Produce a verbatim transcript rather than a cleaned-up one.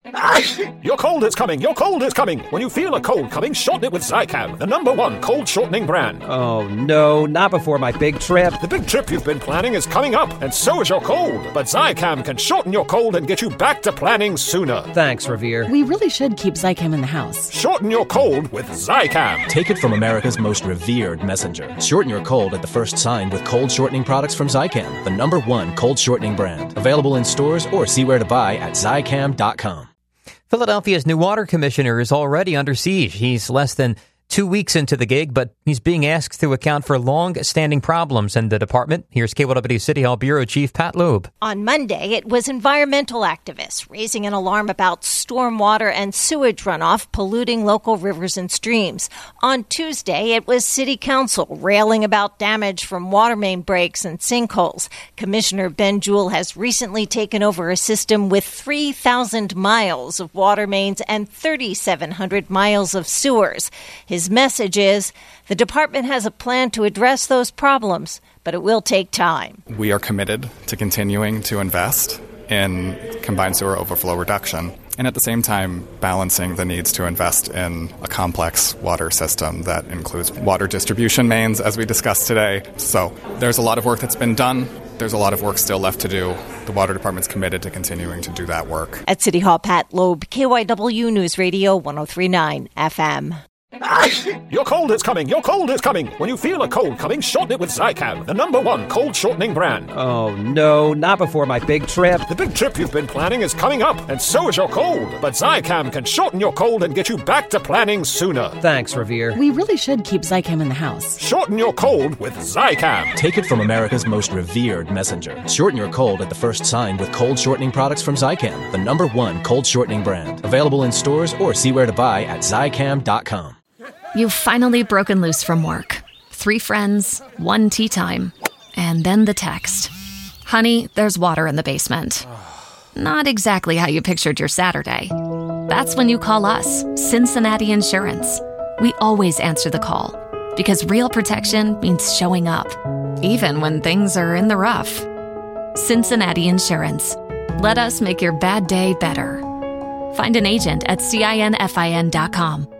Your cold is coming! Your cold is coming! When you feel a cold coming, shorten it with Zicam, the number one cold shortening brand. Oh no, not before my big trip. The big trip you've been planning is coming up, and so is your cold. But Zicam can shorten your cold and get you back to planning sooner. Thanks, Revere. We really should keep Zicam in the house. Shorten your cold with Zicam. Take it from America's most revered messenger. Shorten your cold at the first sign with cold shortening products from Zicam, the number one cold shortening brand. Available in stores or see where to buy at Zicam dot com. Philadelphia's new water commissioner is already under siege. He's less than two weeks into the gig, but he's being asked to account for long-standing problems in the department. Here's K Y W City Hall Bureau Chief Pat Loeb. On Monday, it was environmental activists raising an alarm about stormwater and sewage runoff polluting local rivers and streams. On Tuesday, it was City Council railing about damage from water main breaks and sinkholes. Commissioner Ben Jewell has recently taken over a system with three thousand miles of water mains and three thousand seven hundred miles of sewers. His His message is the department has a plan to address those problems, but it will take time. We are committed to continuing to invest in combined sewer overflow reduction and at the same time balancing the needs to invest in a complex water system that includes water distribution mains, as we discussed today. So there's a lot of work that's been done. There's a lot of work still left to do. The Water Department's committed to continuing to do that work. At City Hall, Pat Loeb, K Y W News Radio one oh three point nine F M. Your cold is coming! Your cold is coming! When you feel a cold coming, shorten it with Zicam, the number one cold shortening brand. Oh no, not before my big trip. The big trip you've been planning is coming up, and so is your cold. But Zicam can shorten your cold and get you back to planning sooner. Thanks, Revere. We really should keep Zicam in the house. Shorten your cold with Zicam. Take it from America's most revered messenger. Shorten your cold at the first sign with cold shortening products from Zicam, the number one cold shortening brand. Available in stores or see where to buy at Zicam dot com. You've finally broken loose from work. Three friends, one tea time, and then the text. Honey, there's water in the basement. Not exactly how you pictured your Saturday. That's when you call us, Cincinnati Insurance. We always answer the call, because real protection means showing up, even when things are in the rough. Cincinnati Insurance. Let us make your bad day better. Find an agent at cinfin dot com.